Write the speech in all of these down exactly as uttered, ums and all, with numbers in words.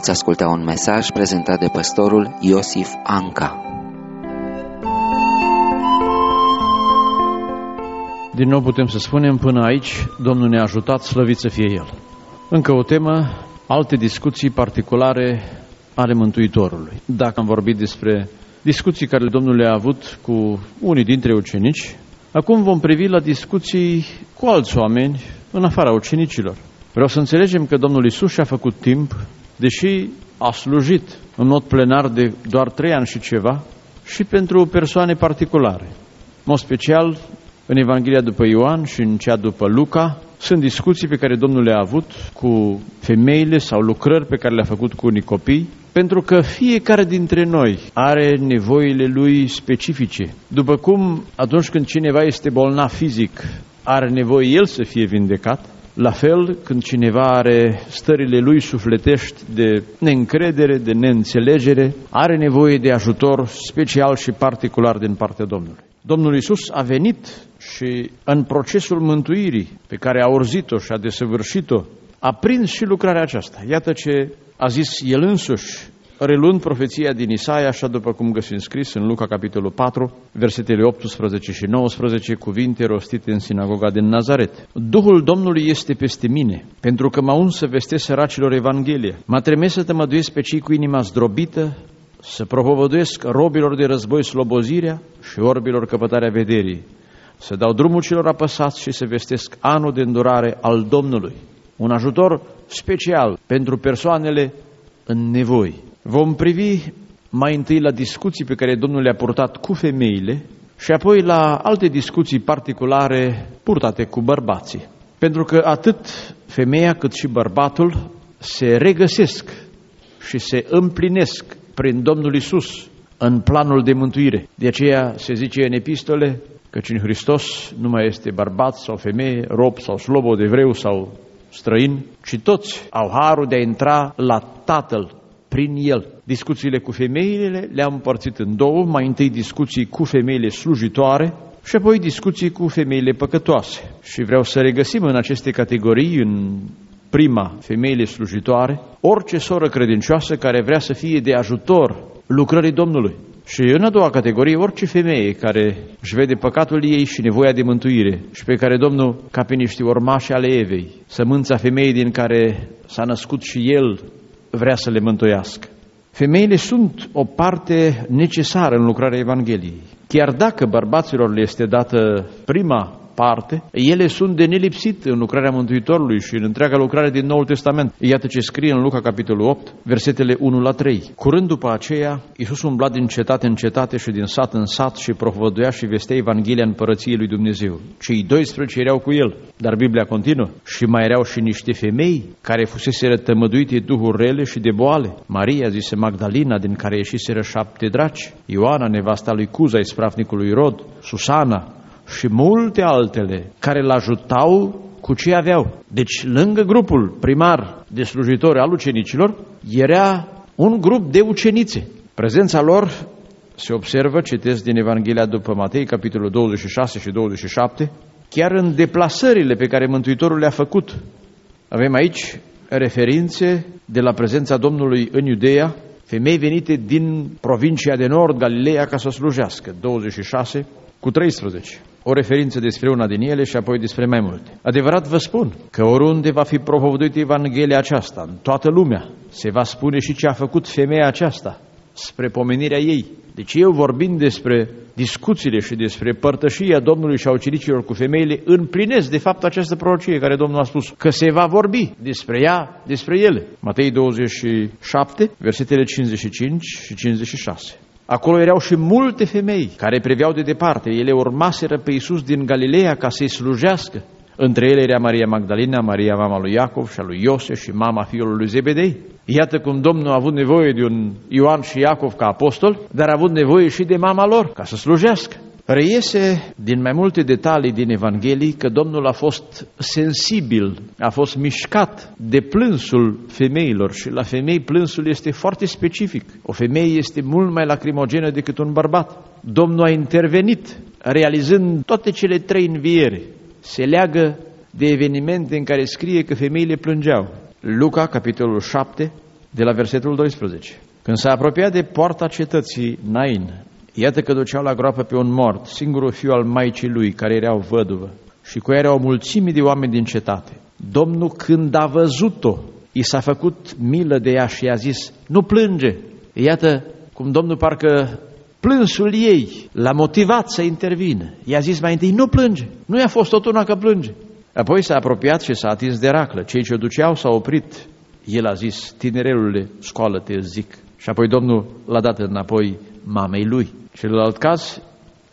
veți asculta un mesaj prezentat de pastorul Iosif Anca. Din nou putem să spunem, până aici Domnul ne-a ajutat, slăvit să fie El. Încă o temă, alte discuții particulare ale Mântuitorului. Dacă am vorbit despre discuții care Domnul le-a avut cu unii dintre ucenici, acum vom privi la discuții cu alți oameni în afara ucenicilor. Vreau să înțelegem că Domnul Iisus și-a făcut timp, deși a slujit în mod plenar de doar trei ani și ceva, și pentru persoane particulare. În mod special, în Evanghelia după Ioan și în cea după Luca, sunt discuții pe care Domnul le-a avut cu femeile sau lucrări pe care le-a făcut cu unii copii, pentru că fiecare dintre noi are nevoile lui specifice. După cum atunci când cineva este bolnav fizic, are nevoie el să fie vindecat, la fel când cineva are stările lui sufletești de neîncredere, de neînțelegere, are nevoie de ajutor special și particular din partea Domnului. Domnul Iisus a venit și în procesul mântuirii pe care a urzit-o și a desăvârșit-o, a prins și lucrarea aceasta. Iată ce a zis El însuși, reluând profeția din Isaia, așa după cum găsim scris în Luca capitolul patru, versetele optsprezece și nouăsprezece, cuvinte rostite în sinagoga din Nazaret. Duhul Domnului este peste mine, pentru că m-a uns să vestesc săracilor Evanghelia. M-a trimis să tămăduiesc pe cei cu inima zdrobită, să propovăduiesc robilor de război slobozirea și orbilor căpătarea vederii, să dau drumul celor apăsați și să vestesc anul de îndurare al Domnului. Un ajutor special pentru persoanele în nevoi. Vom privi mai întâi la discuții pe care Domnul le-a purtat cu femeile și apoi la alte discuții particulare purtate cu bărbații. Pentru că atât femeia cât și bărbatul se regăsesc și se împlinesc prin Domnul Iisus în planul de mântuire. De aceea se zice în epistole căci în Hristos nu mai este bărbat sau femeie, rob sau slobod, evreu sau străin, ci toți au harul de a intra la Tatăl prin El. Discuțiile cu femeile le-am împărțit în două, mai întâi discuții cu femeile slujitoare și apoi discuții cu femeile păcătoase. Și vreau să regăsim în aceste categorii, în prima, femeile slujitoare, orice soră credincioasă care vrea să fie de ajutor lucrării Domnului. Și în a doua categorie, orice femeie care își vede păcatul ei și nevoia de mântuire și pe care Domnul, ca pe niște urmași ale Evei, sămânța femeii din care s-a născut și El, vrea să le mântuiască. Femeile sunt o parte necesară în lucrarea Evangheliei. Chiar dacă bărbaților le este dată prima parte, ele sunt de nelipsit în lucrarea Mântuitorului și în întreaga lucrare din Noul Testament. Iată ce scrie în Luca capitolul opt, versetele unu la trei. Curând după aceea, Iisus umbla din cetate în cetate și din sat în sat și propovăduia și vestea Evanghelia împărăției lui Dumnezeu. Cei doisprezece erau cu El, dar Biblia continuă. Și mai erau și niște femei care fuseseră tămăduite duhuri rele și de boale. Maria, zise Magdalena, din care ieșiseră șapte draci, Ioana, nevasta lui Cuza, ispravnicului Rod, Susana și multe altele care l-ajutau cu ce aveau. Deci, lângă grupul primar de slujitori al ucenicilor, era un grup de ucenițe. Prezența lor se observă, citesc din Evanghelia după Matei, capitolul douăzeci și șase și douăzeci și șapte, chiar în deplasările pe care Mântuitorul le-a făcut. Avem aici referințe de la prezența Domnului în Iudeea, femei venite din provincia de nord, Galileea, ca să slujească, douăzeci și șase cu treisprezece. O referință despre una din ele și apoi despre mai multe. Adevărat vă spun că oriunde va fi propovăduită Evanghelia aceasta, în toată lumea, se va spune și ce a făcut femeia aceasta, spre pomenirea ei. Deci eu, vorbind despre discuțiile și despre părtășia Domnului și a ucenicilor cu femeile, împlinesc de fapt această prorocie care Domnul a spus, că se va vorbi despre ea, despre ele. Matei douăzeci și șapte, versetele cincizeci și cinci și cincizeci și șase. Acolo erau și multe femei care priveau de departe. Ele urmaseră pe Iisus din Galileea ca să-i slujească. Între ele era Maria Magdalena, Maria mama lui Iacov și a lui Iose și mama fiului lui Zebedei. Iată cum Domnul a avut nevoie de un Ioan și Iacov ca apostol, dar a avut nevoie și de mama lor ca să slujească. Reiese din mai multe detalii din Evanghelii că Domnul a fost sensibil, a fost mișcat de plânsul femeilor și la femei plânsul este foarte specific. O femeie este mult mai lacrimogenă decât un bărbat. Domnul a intervenit realizând toate cele trei învieri. Se leagă de evenimente în care scrie că femeile plângeau. Luca, capitolul șapte, de la versetul doisprezece. Când s-a apropiat de poarta cetății Nain, iată că duceau la groapă pe un mort, singurul fiu al maicii lui, care era o văduvă, și cu ea era o mulțime de oameni din cetate. Domnul, când a văzut-o, i s-a făcut milă de ea și i-a zis: nu plânge. Iată cum Domnul parcă plânsul ei l-a motivat să intervină. I-a zis mai întâi: nu plânge. Nu i-a fost tot una că plânge. Apoi s-a apropiat și s-a atins de raclă. Cei ce o duceau s-au oprit. El a zis: tinerelule, scoală-te, îți zic. Și apoi Domnul l-a dat înapoi mamei lui. Celălalt caz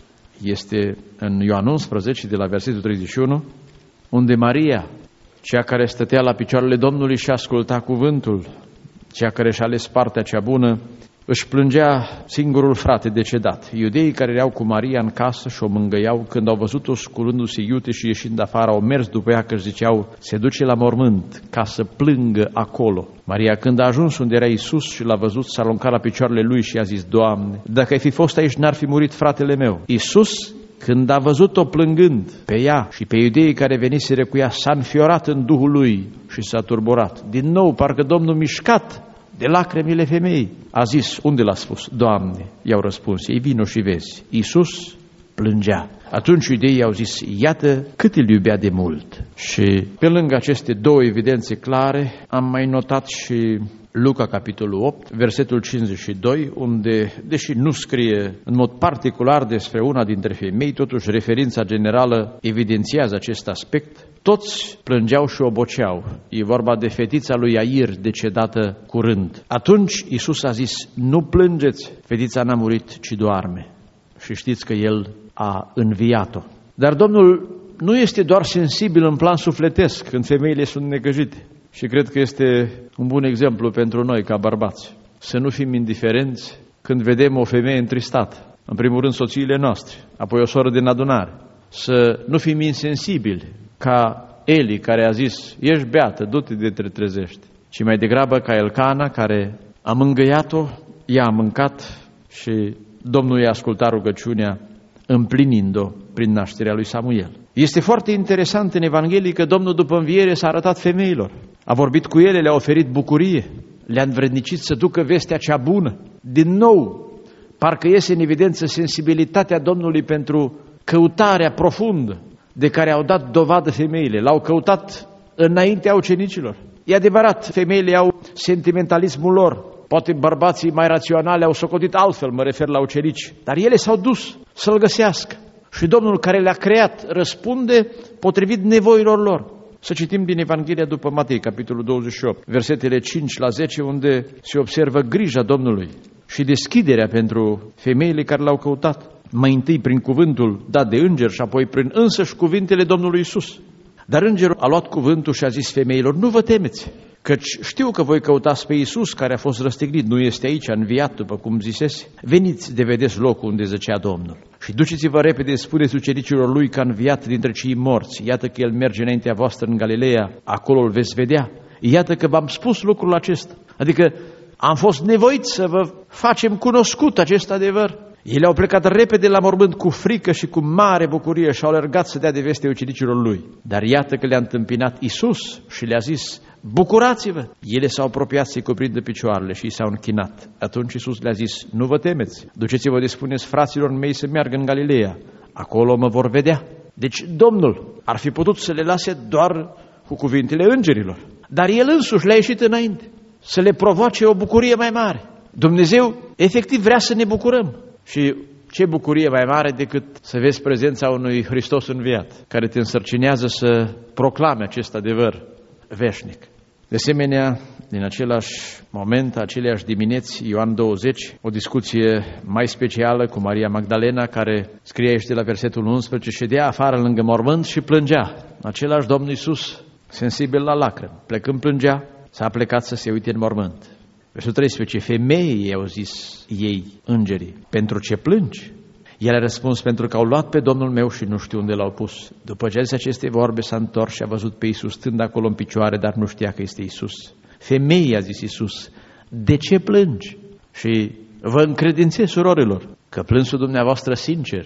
este în Ioan unsprezece, de la versetul treizeci și unu, unde Maria, cea care stătea la picioarele Domnului și asculta cuvântul, cea care și-a ales partea cea bună, își plângea singurul frate decedat. Iudeii care erau cu Maria în casă și o mângâiau, când au văzut-o sculându-se iute și ieșind afară, au mers după ea, că ziceau: se duce la mormânt ca să plângă acolo. Maria, când a ajuns unde era Iisus și l-a văzut, s-a aruncat la picioarele lui și a zis: Doamne, dacă ai fi fost aici, n-ar fi murit fratele meu. Iisus, când a văzut-o plângând pe ea și pe iudeii care veniseră cu ea, s-a înfiorat în duhul lui și s-a turburat. Din nou, parcă Domnul, mișcat de lacrimile femeii, a zis: unde l-a spus? Doamne, i-au răspuns ei: vino și vezi. Iisus plângea. Atunci iudeii au zis: iată cât îl iubea de mult. Și pe lângă aceste două evidențe clare, am mai notat și Luca, capitolul opt, versetul cincizeci și doi, unde, deși nu scrie în mod particular despre una dintre femei, totuși referința generală evidențiază acest aspect. Toți plângeau și oboceau. E vorba de fetița lui Iair, decedată curând. Atunci Iisus a zis: nu plângeți, fetița n-a murit, ci doarme. Și știți că El a înviat-o. Dar Domnul nu este doar sensibil în plan sufletesc când femeile sunt necăjite. Și cred că este un bun exemplu pentru noi ca bărbați. Să nu fim indiferenți când vedem o femeie întristată. În primul rând soțiile noastre, apoi o soră din adunare. Să nu fim insensibili ca Eli, care a zis: ești beată, du-te de te trezești. Ci mai degrabă ca Elcana, care a mângâiat-o, ea a mâncat și Domnul i-a ascultat rugăciunea, împlinind-o prin nașterea lui Samuel. Este foarte interesant în Evanghelie că Domnul, după înviere, s-a arătat femeilor. A vorbit cu ele, le-a oferit bucurie, le-a învrednicit să ducă vestea cea bună. Din nou, parcă iese în evidență sensibilitatea Domnului pentru căutarea profundă de care au dat dovadă femeile. L-au căutat înaintea ucenicilor. E adevărat, femeile au sentimentalismul lor. Poate bărbații mai raționale au socotit altfel, mă refer la ucenici. Dar ele s-au dus să-L găsească. Și Domnul care le-a creat răspunde potrivit nevoilor lor. Să citim din Evanghelia după Matei, capitolul douăzeci și opt, versetele cinci la zece, unde se observă grija Domnului și deschiderea pentru femeile care L-au căutat. Mai întâi prin cuvântul dat de înger și apoi prin însăși cuvintele Domnului Iisus. Dar îngerul a luat cuvântul și a zis femeilor: nu vă temeți, căci știu că voi căutați pe Iisus care a fost răstignit, nu este aici, a înviat, după cum zisese. Veniți de vedeți locul unde zăcea Domnul. Și duceți-vă repede, spuneți ucenicilor lui că a înviat dintre cei morți. Iată că El merge înaintea voastră în Galileea, acolo îl veți vedea. Iată că v-am spus lucrul acesta. Adică am fost nevoiți să vă facem cunoscut acest adevăr. Ele au plecat repede la mormânt cu frică și cu mare bucurie și au alergat să dea de veste ucenicilor lui. Dar iată că le-a întâmpinat Iisus și le-a zis: bucurați-vă! Ele s-au apropiat să-i cuprindă picioarele și s-au închinat. Atunci Iisus le-a zis: nu vă temeți, duceți-vă de spuneți fraților mei să meargă în Galileea, acolo mă vor vedea. Deci Domnul ar fi putut să le lase doar cu cuvintele îngerilor, dar El însuși le-a ieșit înainte să le provoace o bucurie mai mare. Dumnezeu efectiv vrea să ne bucurăm. Și ce bucurie mai mare decât să vezi prezența unui Hristos înviat, care te însărcinează să proclame acest adevăr veșnic. De asemenea, din același moment, aceleași dimineți, Ioan douăzeci, o discuție mai specială cu Maria Magdalena, care scrie aici de la versetul unsprezece, ședea afară lângă mormânt și plângea. Același Domnul Iisus, sensibil la lacrimi, plecând plângea, s-a plecat să se uite în mormânt. Versetul treisprezece, femeii, i-au zis ei, îngerii, pentru ce plângi? El a răspuns: pentru că au luat pe Domnul meu și nu știu unde l-au pus. După ce a zis aceste vorbe, s-a întors și a văzut pe Iisus stând acolo în picioare, dar nu știa că este Iisus. Femeii, a zis Iisus, de ce plângi? Și vă încredințez, surorilor, că plânsul dumneavoastră sincer,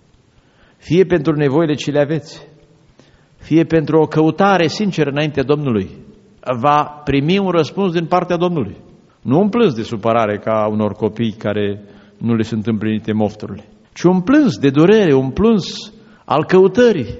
fie pentru nevoile ce le aveți, fie pentru o căutare sinceră înaintea Domnului, va primi un răspuns din partea Domnului. Nu un plâns de supărare ca unor copii care nu le sunt împlinite mofturile, ci un plâns de durere, un plâns al căutării.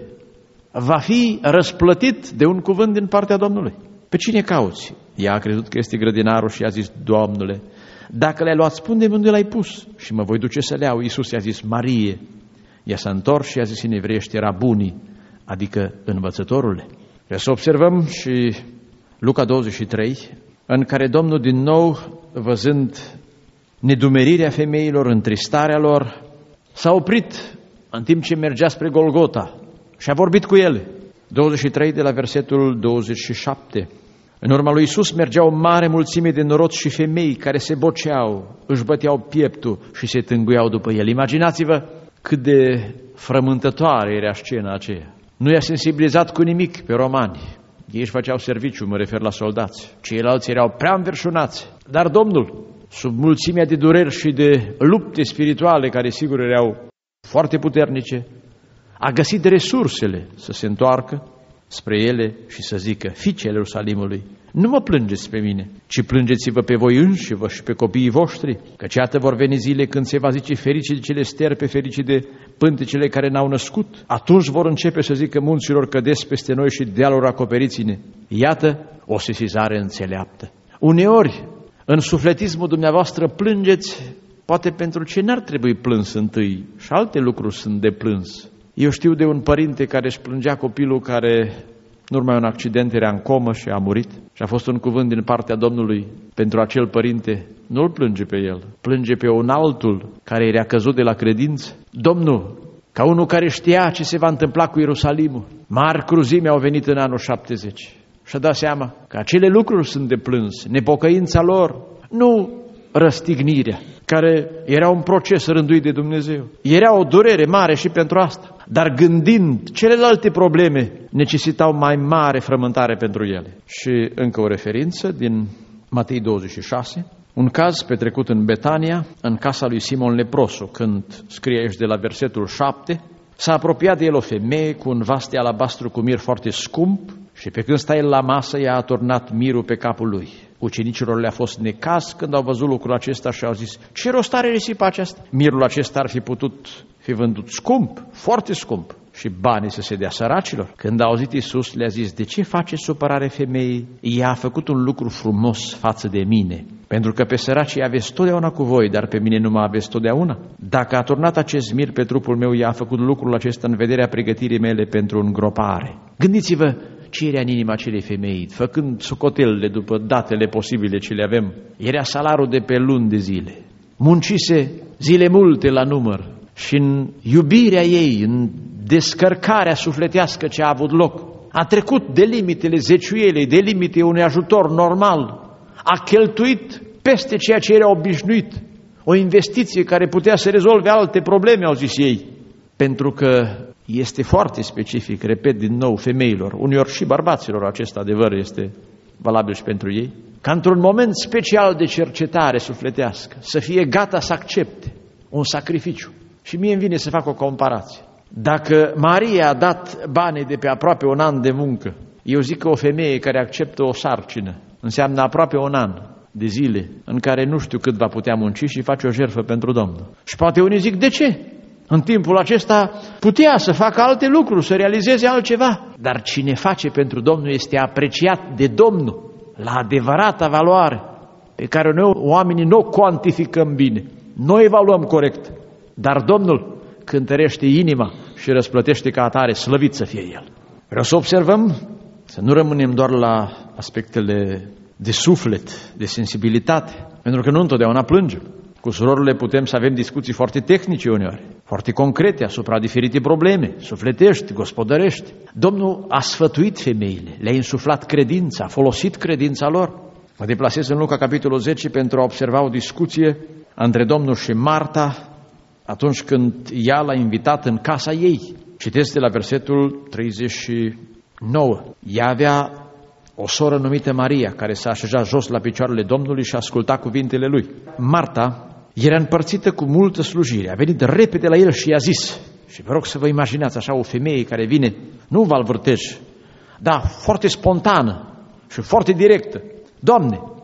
Va fi răsplătit de un cuvânt din partea Domnului. Pe cine cauți? Ea a crezut că este grădinarul și a zis: Doamnule, dacă le-ai luat, spune-mi unde l-ai pus și mă voi duce să le iau. Iisus i-a zis: Marie. Ea s-a întors și a zis în evreiește: Rabuni, adică învățătorule. Trebuie să observăm și Luca douăzeci și trei, în care Domnul din nou, văzând nedumerirea femeilor, întristarea lor, s-a oprit în timp ce mergea spre Golgota și a vorbit cu ele. douăzeci și trei de la versetul douăzeci și șapte. În urma lui Iisus mergeau o mare mulțime de noroți și femei care se boceau, își băteau pieptul și se tânguiau după el. Imaginați-vă cât de frământătoare era scena aceea. Nu i-a sensibilizat cu nimic pe romani. Ei își făceau serviciu, mă refer la soldați. Ceilalți erau prea înverșunați. Dar Domnul, sub mulțimea de dureri și de lupte spirituale, care sigur erau foarte puternice, a găsit resursele să se întoarcă spre ele și să zică: fiicele Ierusalimului, nu mă plângeți pe mine, ci plângeți-vă pe voi înșivă și pe copiii voștri, căci iată vor veni zile când se va zice: ferice de cele sterpe, ferice de pântecele care n-au născut. Atunci vor începe să zică munților: cădeți peste noi și dealuri acoperiți-ne. Iată o sesizare înțeleaptă. Uneori, în sufletismul dumneavoastră plângeți, poate pentru ce n-ar trebui plâns întâi, și alte lucruri sunt de plâns. Eu știu de un părinte care își plângea copilul care, în urma un accident, era în comă și a murit. Și a fost un cuvânt din partea Domnului pentru acel părinte: nu-l plânge pe el, plânge pe un altul care era căzut de la credință. Domnul, ca unul care știa ce se va întâmpla cu Ierusalimul, mari cruzime au venit în anul șaptezeci și-a dat seama că acele lucruri sunt de plâns, nepocăința lor, nu răstignirea, care era un proces rânduit de Dumnezeu. Era o durere mare și pentru asta, dar gândind celelalte probleme, necesitau mai mare frământare pentru ele. Și încă o referință din Matei douăzeci și șase, un caz petrecut în Betania, în casa lui Simon leprosul, când scrie aici de la versetul șapte, s-a apropiat de el o femeie cu un vas de alabastru cu mir foarte scump și pe când sta el la masă, i-a aturnat mirul pe capul lui. Ucenicilor le-a fost necaz când au văzut lucrul acesta și au zis: ce rost are risipa aceasta? Mirul acesta ar fi putut fi vândut scump, foarte scump, și banii să se dea săracilor. Când a auzit Iisus, le-a zis: de ce face supărare femeii? Ea a făcut un lucru frumos față de mine, pentru că pe săracii aveți totdeauna cu voi, dar pe mine nu mă aveți totdeauna. Dacă a turnat acest mir pe trupul meu, ea a făcut lucrul acesta în vederea pregătirii mele pentru îngropare. Gândiți-vă ce era în inima acelei femei, făcând socotelele după datele posibile ce le avem. Era salarul de pe luni de zile. Muncise zile multe la număr și în iubirea ei, în descărcarea sufletească ce a avut loc, a trecut de limitele zeciuielei, de limite unui ajutor normal, a cheltuit peste ceea ce era obișnuit, o investiție care putea să rezolve alte probleme, au zis ei, pentru că este foarte specific, repet din nou, femeilor, uneori și bărbaților, acest adevăr este valabil și pentru ei, ca într-un moment special de cercetare sufletească, să fie gata să accepte un sacrificiu. Și mie îmi vine să fac o comparație. Dacă Maria a dat banii de pe aproape un an de muncă, eu zic că o femeie care acceptă o sarcină înseamnă aproape un an de zile în care nu știu cât va putea munci și face o jertfă pentru Domnul. Și poate unii zic: de ce? În timpul acesta putea să facă alte lucruri, să realizeze altceva. Dar cine face pentru Domnul este apreciat de Domnul la adevărata valoare pe care noi oamenii nu o cuantificăm bine, nu evaluăm corect. Dar Domnul cântărește inima și răsplătește ca atare, slăvit să fie El. Vreau să observăm, să nu rămânem doar la aspectele de suflet, de sensibilitate, pentru că nu întotdeauna plângem. Cu surorile putem să avem discuții foarte tehnice uneori, foarte concrete asupra diferite probleme, sufletești, gospodărești. Domnul a sfătuit femeile, le-a insuflat credința, a folosit credința lor. Mă deplasez în Luca, capitolul zece, pentru a observa o discuție între Domnul și Marta, atunci când ea l-a invitat în casa ei. Citesc de la versetul treizeci și nouă. Ea avea o soră numită Maria, care s-a așezat jos la picioarele Domnului și asculta cuvintele lui. Marta era împărțită cu multă slujire. A venit repede la el și i-a zis, și vă rog să vă imaginați așa o femeie care vine, nu în valvârtej, da, foarte spontană și foarte directă: Doamne,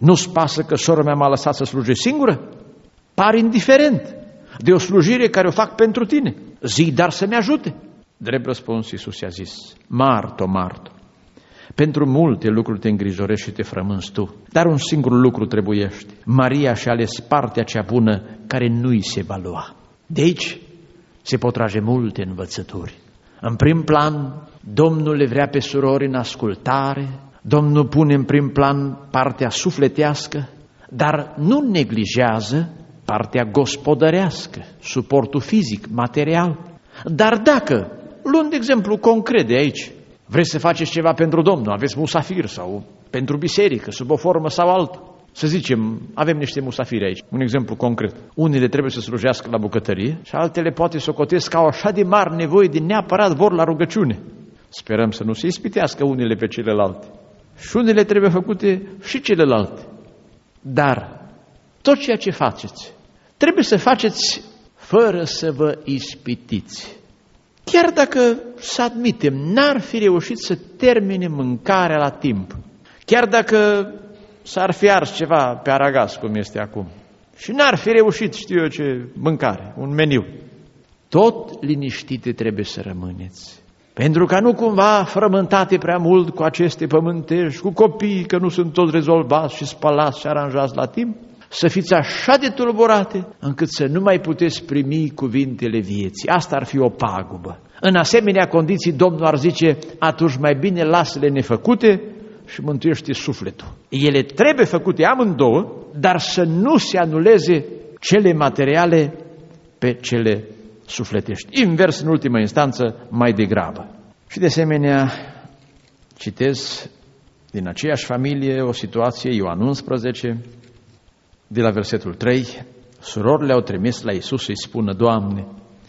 Nu-ți pasă că sora mea m-a lăsat să slujesc singură? Pari indiferent de o slujire care o fac pentru tine. Zi, dar să-mi ajute. Drept răspuns, Iisus i-a zis: Marto, Marto, pentru multe lucruri te îngrijorești și te frămânți tu, dar un singur lucru trebuiește. Maria și-a ales partea cea bună care nu-i se va lua. De aici se pot trage multe învățături. În prim plan, Domnul le vrea pe surori în ascultare, Domnul pune în prim plan partea sufletească, dar nu neglijează partea gospodărească, suportul fizic, material. Dar dacă, luând de exemplu concret de aici, vreți să faceți ceva pentru Domnul, aveți musafir sau pentru biserică, sub o formă sau alta, să zicem, avem niște musafiri aici, un exemplu concret. Unele trebuie să slujească la bucătărie și altele poate socotesc că au așa de mari nevoie de neapărat vor la rugăciune. Sperăm să nu se ispitească unele pe celelalte. Și unele trebuie făcute și celelalte. Dar tot ceea ce faceți, trebuie să faceți fără să vă ispitiți. Chiar dacă, să admitem, n-ar fi reușit să termine mâncarea la timp, chiar dacă s-ar fi ars ceva pe aragaz, cum este acum, și n-ar fi reușit, știu eu ce, mâncare, un meniu, tot liniștite trebuie să rămâneți. Pentru ca nu cumva frământate prea mult cu aceste pământești, cu copiii că nu sunt toți rezolvați și spălați și aranjați la timp, să fiți așa de tulburate încât să nu mai puteți primi cuvintele vieții. Asta ar fi o pagubă. În asemenea condiții, Domnul ar zice: atunci mai bine lasă-le nefăcute și mântuiește sufletul. Ele trebuie făcute amândouă, dar să nu se anuleze cele materiale pe cele sufletești. Invers, în ultima instanță, mai degrabă. Și de asemenea, citez din aceeași familie o situație, Ioan unsprezece, de la versetul trei, surorile au trimis la Iisus să-i spună: Doamne,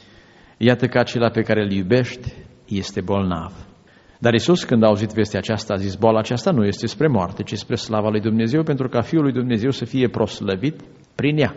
iată că acela pe care îl iubești este bolnav. Dar Iisus, când a auzit vestea aceasta, a zis: boala aceasta nu este spre moarte, ci spre slava lui Dumnezeu, pentru ca Fiul lui Dumnezeu să fie proslăvit prin ea.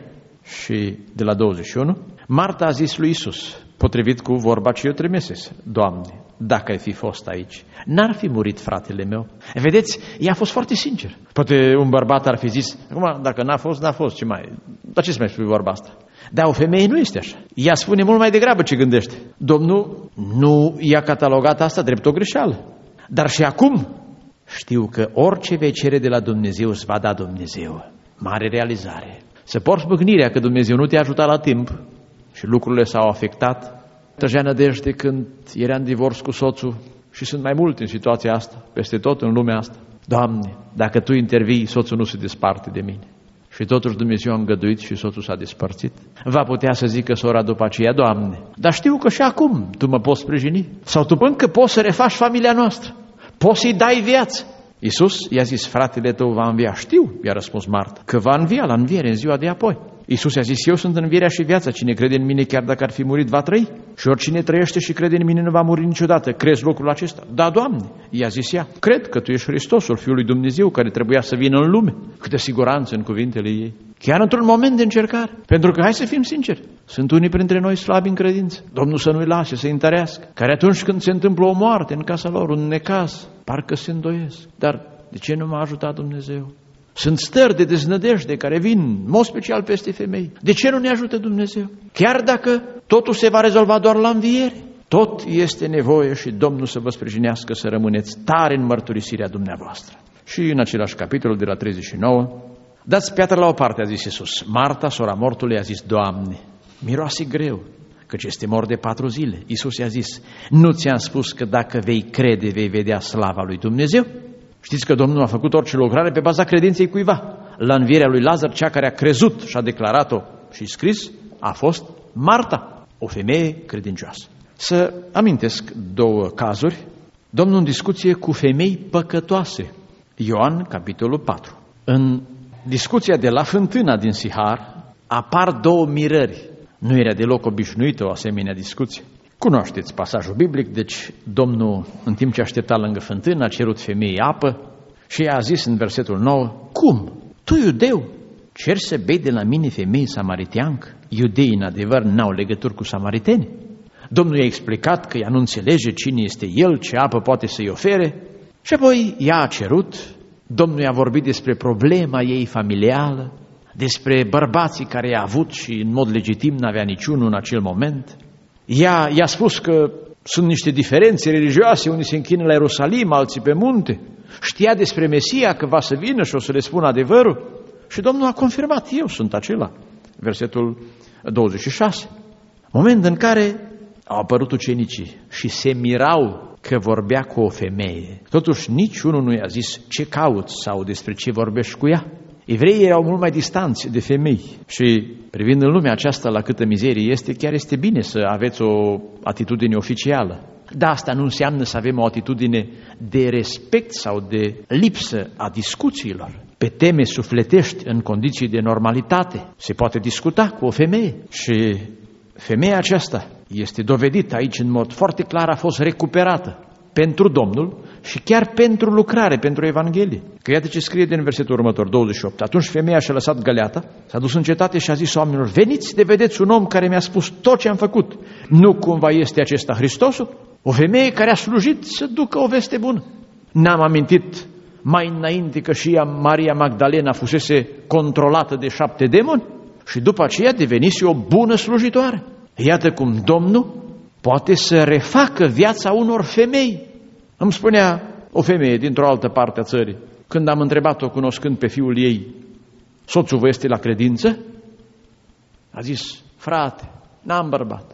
Și de la douăzeci și unu, Marta a zis lui Iisus, potrivit cu vorba ce eu trimisese: Doamne, dacă ai fi fost aici, n-ar fi murit fratele meu. Vedeți, ea a fost foarte sincer. Poate un bărbat ar fi zis: acum, dacă n-a fost, n-a fost, ce mai... Dar ce să mai spui vorba asta? Dar o femeie nu este așa. Ea spune mult mai degrabă ce gândește. Domnul nu i-a catalogat asta drept o greșeală. Dar și acum știu că orice vei cere de la Dumnezeu îți va da Dumnezeu. Mare realizare. Să porți mâhnirea că Dumnezeu nu te-a ajutat la timp și lucrurile s-au afectat. Trăgea nădejde când era în divorț cu soțul și sunt mai multe în situația asta, peste tot în lumea asta. Doamne, dacă Tu intervii, soțul nu se desparte de mine. Și totuși Dumnezeu a îngăduit și soțul s-a despărțit. Va putea să zică sora după aceea: Doamne, dar știu că și acum Tu mă poți sprijini. Sau Tu încă poți să refaci familia noastră. Poți să-i dai viață. Iisus i-a zis: fratele tău va învia. Știu, i-a răspuns Marta, că va învia la înviere în ziua de apoi. Iisus i-a zis: eu sunt învierea și viața. Cine crede în mine, chiar dacă ar fi murit, va trăi. Și oricine trăiește și crede în mine nu va muri niciodată. Crezi lucrul acesta? Da, Doamne, i-a zis ea. Cred că Tu ești Hristosul, Fiul lui Dumnezeu, care trebuia să vină în lume. Câtă siguranță în cuvintele ei. Chiar într-un moment de încercare. Pentru că, hai să fim sinceri, sunt unii printre noi slabi în credință. Domnul să nu-i lase, să-i întărească. Care atunci când se întâmplă o moarte în casa lor, un necaz, parcă se îndoiesc. Dar de ce nu m-a ajutat Dumnezeu? Sunt stări de deznădejde care vin, în mod special peste femei. De ce nu ne ajută Dumnezeu? Chiar dacă totul se va rezolva doar la înviere, tot este nevoie și Domnul să vă sprijinească să rămâneți tare în mărturisirea dumneavoastră. Și în același capitol de la treizeci și nouă, dați piatra la o parte, a zis Iisus. Marta, sora mortului, a zis: Doamne, miroase greu, căci este mort de patru zile. Iisus i-a zis: nu ți-am spus că dacă vei crede, vei vedea slava lui Dumnezeu? Știți că Domnul a făcut orice lucrare pe baza credinței cuiva. La învierea lui Lazar, cea care a crezut și a declarat-o și scris a fost Marta, o femeie credincioasă. Să amintesc două cazuri. Domnul în discuție cu femei păcătoase. Ioan, capitolul patru. În discuția de la fântâna din Sihar apar două mirări. Nu era deloc obișnuită o asemenea discuție. Cunoașteți pasajul biblic, deci Domnul, în timp ce aștepta lângă fântână, a cerut femeii apă și i-a zis în versetul nouă: cum? Tu, iudeu, ceri să bei de la mine, femeie samariteancă? Iudeii, în adevăr, n-au legături cu samariteni. Domnul i-a explicat că ea nu înțelege cine este el, ce apă poate să-i ofere și apoi ea a cerut Domnul i-a vorbit despre problema ei familială, despre bărbații care i-a avut și în mod legitim n-avea niciunul în acel moment. Ea i-a spus că sunt niște diferențe religioase, unii se închină la Ierusalim, alții pe munte. Știa despre Mesia că va să vină și o să le spună adevărul. Și Domnul a confirmat, eu sunt acela. Versetul douăzeci și șase. Moment în care au apărut ucenicii și se mirau că vorbea cu o femeie. Totuși niciunul nu i-a zis ce cauți sau despre ce vorbești cu ea. Evreii erau mult mai distanți de femei și privind în lumea aceasta la câtă mizerie este, chiar este bine să aveți o atitudine oficială. Dar asta nu înseamnă să avem o atitudine de respect sau de lipsă a discuțiilor. Pe teme sufletești, în condiții de normalitate, se poate discuta cu o femeie și femeia aceasta este dovedită aici în mod foarte clar, a fost recuperată pentru Domnul și chiar pentru lucrare, pentru Evanghelie. Că iată ce scrie din versetul următor, douăzeci și opt. Atunci femeia și-a lăsat găleata, s-a dus în cetate și a zis oamenilor, veniți de vedeți un om care mi-a spus tot ce am făcut. Nu cumva este acesta Hristosul? O femeie care a slujit să ducă o veste bună. N-am amintit mai înainte că și ea, Maria Magdalena, fusese controlată de șapte demoni și după aceea devenise o bună slujitoare. Iată cum Domnul poate să refacă viața unor femei. Îmi spunea o femeie dintr-o altă parte a țării, când am întrebat-o, cunoscând pe fiul ei, soțul vă este la credință? A zis, frate, n-am bărbat.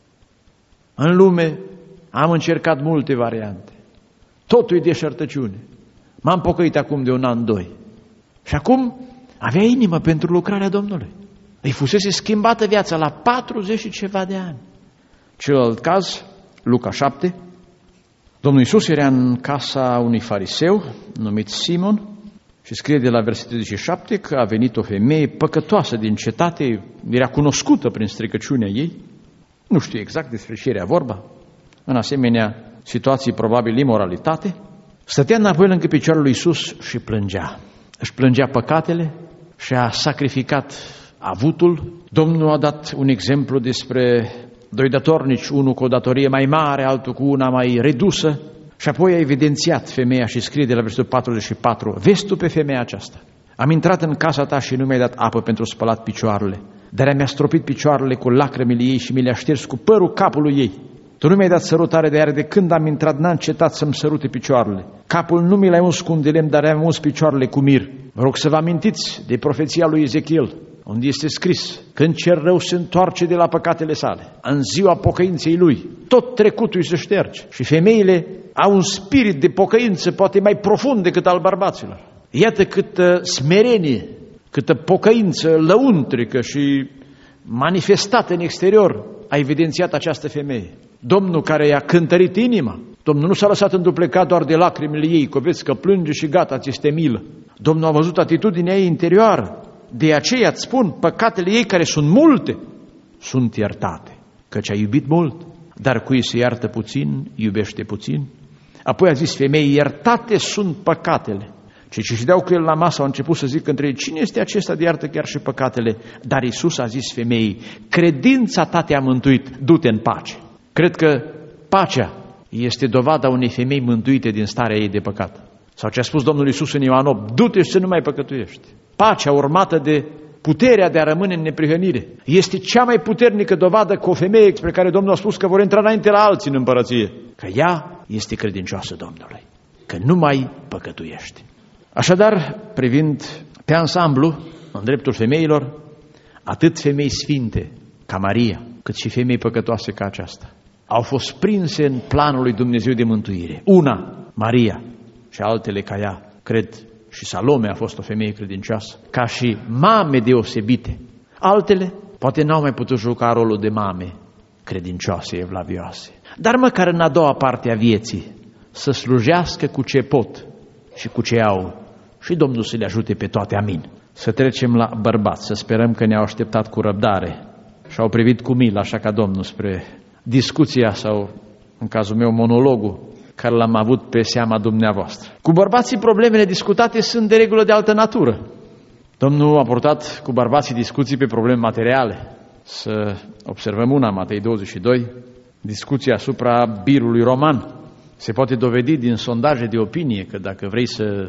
În lume am încercat multe variante. Totul e deșertăciune. M-am pocăit acum de un an, doi. Și acum avea inimă pentru lucrarea Domnului. Îi fusese schimbată viața la patruzeci și ceva de ani. Celălalt caz, Luca șapte, Domnul Iisus era în casa unui fariseu numit Simon și scrie de la versetul treizeci și șapte că a venit o femeie păcătoasă din cetate, era cunoscută prin stricăciunea ei, nu știu exact despre ce era vorba, în asemenea situații probabil imoralitate, stătea înapoi lângă picioarele lui Iisus și plângea. Își plângea păcatele și a sacrificat avutul. Domnul a dat un exemplu despre doi datornici, unul cu o datorie mai mare, altul cu una mai redusă, și apoi a evidențiat femeia și scrie de la versetul patruzeci și patru, vezi tu pe femeia aceasta, am intrat în casa ta și nu mi-ai dat apă pentru spălat picioarele, dar mi-a stropit picioarele cu lacrimile ei și mi le-a șters cu părul capului ei. Tu nu mi-ai dat sărutare de aer, de când am intrat n-a încetat să-mi sărute picioarele. Capul nu mi l-ai uns cu un de lemn, dar am uns picioarele cu mir. Vă rog să vă amintiți de profeția lui Ezechiel, unde este scris, când cel rău se întoarce de la păcatele sale, în ziua pocăinței lui, tot trecutul îi se șterge. Și femeile au un spirit de pocăință poate mai profund decât al bărbaților. Iată câtă smerenie, câtă pocăință lăuntrică și manifestată în exterior a evidențiat această femeie. Domnul care i-a cântărit inima, Domnul nu s-a lăsat înduplecat doar de lacrimile ei, că vezi că plânge și gata, ți este milă. Domnul a văzut atitudinea ei interioară. De aceea îți spun, păcatele ei, care sunt multe, sunt iertate, căci a iubit mult, dar cui se iartă puțin, iubește puțin. Apoi a zis femeii, iertate sunt păcatele. Cei ce ședeau cu el la masă au început să zică între ei, cine este acesta de iartă chiar și păcatele? Dar Iisus a zis femeii, credința ta te-a mântuit, du-te în pace. Cred că pacea este dovada unei femei mântuite din starea ei de păcat. Sau ce a spus Domnul Iisus în Ioan opt, du-te și să nu mai păcătuiești. Pacea urmată de puterea de a rămâne în neprihănire este cea mai puternică dovadă că o femeie spre care Domnul a spus că vor intra înainte la alții în împărăție, că ea este credincioasă Domnului, că nu mai păcătuiește. Așadar, privind pe ansamblu, în dreptul femeilor, atât femei sfinte ca Maria, cât și femei păcătoase ca aceasta, au fost prinse în planul lui Dumnezeu de mântuire. Una, Maria, și altele ca ea, cred, și Salome a fost o femeie credincioasă, ca și mame deosebite. Altele, poate n-au mai putut juca rolul de mame credincioase, evlavioase. Dar măcar în a doua parte a vieții, să slujească cu ce pot și cu ce au. Și Domnul să le ajute pe toate, amin. Să trecem la bărbați, să sperăm că ne-au așteptat cu răbdare și au privit cu milă, așa ca Domnul, spre discuția sau, în cazul meu, monologul care l-am avut pe seama dumneavoastră. Cu bărbații problemele discutate sunt de regulă de altă natură. Domnul a purtat cu bărbații discuții pe probleme materiale. Să observăm una, Matei douăzeci și doi, discuția asupra birului roman. Se poate dovedi din sondaje de opinie că dacă vrei să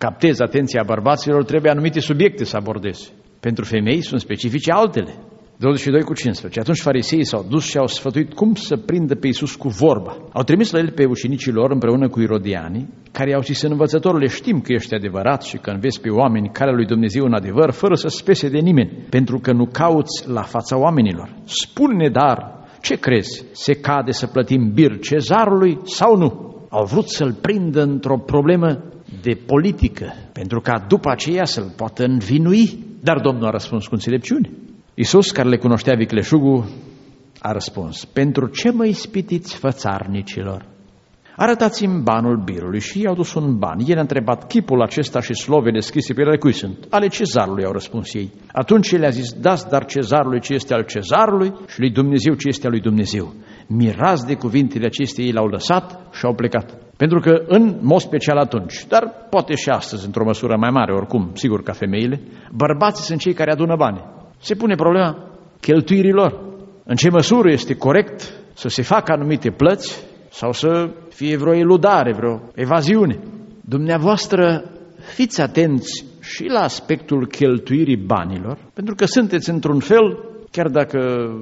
capteze atenția bărbaților, trebuie anumite subiecte să abordeze. Pentru femei sunt specifice altele. douăzeci și doi cu cincisprezece. Atunci fariseii s-au dus și au sfătuit cum să prindă pe Iisus cu vorba. Au trimis la el pe ucenicii lor împreună cu irodianii, care i-au zis: învățătorule, știm că ești adevărat și că înveți pe oameni calea lui Dumnezeu în adevăr, fără să spese de nimeni, pentru că nu cauți la fața oamenilor. Spune dar, ce crezi? Se cade să plătim bir cezarului sau nu? Au vrut să-l prindă într-o problemă de politică, pentru ca după aceea să-l poată învinui. Dar Domnul a răspuns cu înțelepciune. Iisus, care le cunoștea vicleșugul, a răspuns: pentru ce mă ispitiți, fățarnicilor? Arătați-mi banul birului. Și i-au dus un ban. El a întrebat: chipul acesta și slovele scrise pe ele cui sunt? Ale cezarului, au răspuns ei. Atunci el a zis: dați dar cezarului ce este al cezarului și lui Dumnezeu ce este al lui Dumnezeu. Mirați de cuvintele acestea, ei l-au lăsat și au plecat. Pentru că în mod special atunci, dar poate și astăzi într-o măsură mai mare, oricum, sigur ca femeile, bărbații sunt cei care adună bani. Se pune problema cheltuirilor. În ce măsură este corect să se facă anumite plăți sau să fie vreo eludare, vreo evaziune. Dumneavoastră fiți atenți și la aspectul cheltuirii banilor, pentru că sunteți într-un fel, chiar dacă